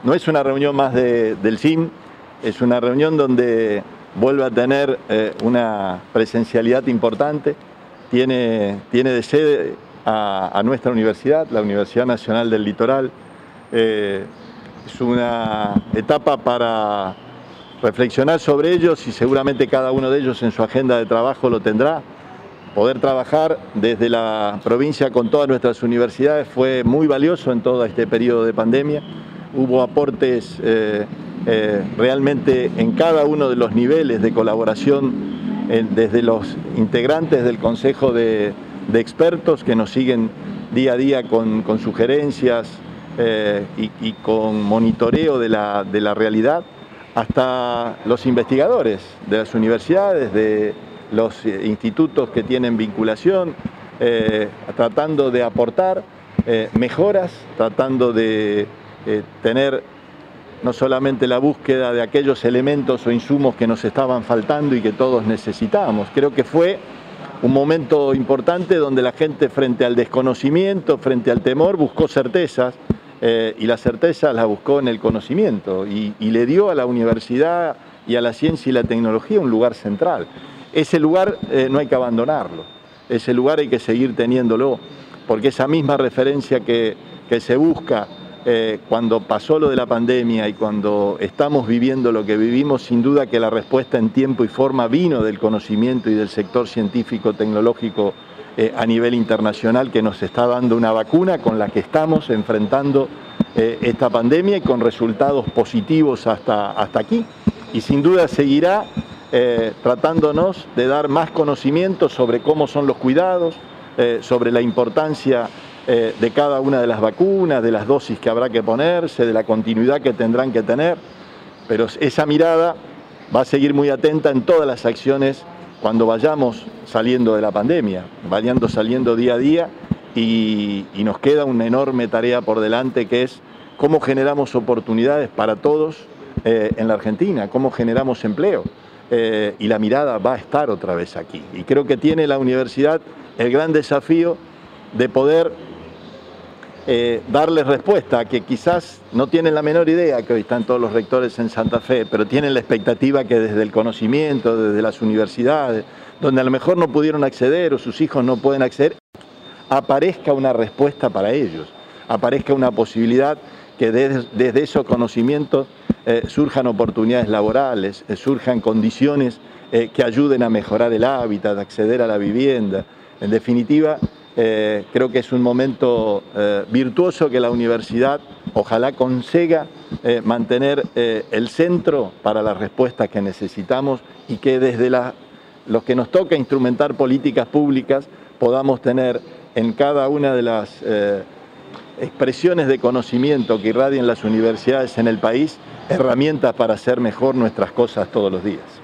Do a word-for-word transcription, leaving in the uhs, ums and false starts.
no es una reunión más de, del C I M, es una reunión donde vuelve a tener eh, una presencialidad importante. Tiene, tiene de sede a, a nuestra universidad, la Universidad Nacional del Litoral. Eh, es una etapa para reflexionar sobre ellos y seguramente cada uno de ellos en su agenda de trabajo lo tendrá. Poder trabajar desde la provincia con todas nuestras universidades fue muy valioso en todo este periodo de pandemia. Hubo aportes eh, eh, realmente en cada uno de los niveles de colaboración, eh, desde los integrantes del Consejo de, de Expertos que nos siguen día a día con, con sugerencias eh, y, y con monitoreo de la, de la realidad, hasta los investigadores de las universidades, de los institutos que tienen vinculación, eh, tratando de aportar eh, mejoras, tratando de eh, tener no solamente la búsqueda de aquellos elementos o insumos que nos estaban faltando y que todos necesitábamos. Creo que fue un momento importante donde la gente, frente al desconocimiento, frente al temor, buscó certezas, eh, y las certezas las buscó en el conocimiento y, y le dio a la universidad y a la ciencia y la tecnología un lugar central. Ese lugar eh, no hay que abandonarlo, ese lugar hay que seguir teniéndolo, porque esa misma referencia que, que se busca eh, cuando pasó lo de la pandemia y cuando estamos viviendo lo que vivimos, sin duda que la respuesta en tiempo y forma vino del conocimiento y del sector científico-tecnológico eh, a nivel internacional, que nos está dando una vacuna con la que estamos enfrentando eh, esta pandemia y con resultados positivos hasta, hasta aquí, y sin duda seguirá Eh, tratándonos de dar más conocimiento sobre cómo son los cuidados, eh, sobre la importancia eh, de cada una de las vacunas, de las dosis que habrá que ponerse, de la continuidad que tendrán que tener, pero esa mirada va a seguir muy atenta en todas las acciones cuando vayamos saliendo de la pandemia, vayando saliendo día a día, y, y nos queda una enorme tarea por delante, que es cómo generamos oportunidades para todos eh, en la Argentina, cómo generamos empleo. Eh, y la mirada va a estar otra vez aquí. Y creo que tiene la universidad el gran desafío de poder eh, darles respuesta a que quizás no tienen la menor idea, que hoy están todos los rectores en Santa Fe, pero tienen la expectativa que desde el conocimiento, desde las universidades, donde a lo mejor no pudieron acceder o sus hijos no pueden acceder, aparezca una respuesta para ellos, aparezca una posibilidad que desde, desde esos conocimientos Eh, surjan oportunidades laborales, eh, surjan condiciones eh, que ayuden a mejorar el hábitat, acceder a la vivienda. En definitiva, eh, creo que es un momento eh, virtuoso que la universidad ojalá consiga eh, mantener eh, el centro para las respuestas que necesitamos, y que desde la, los que nos toca instrumentar políticas públicas podamos tener en cada una de las eh, expresiones de conocimiento que irradian las universidades en el país herramientas para hacer mejor nuestras cosas todos los días.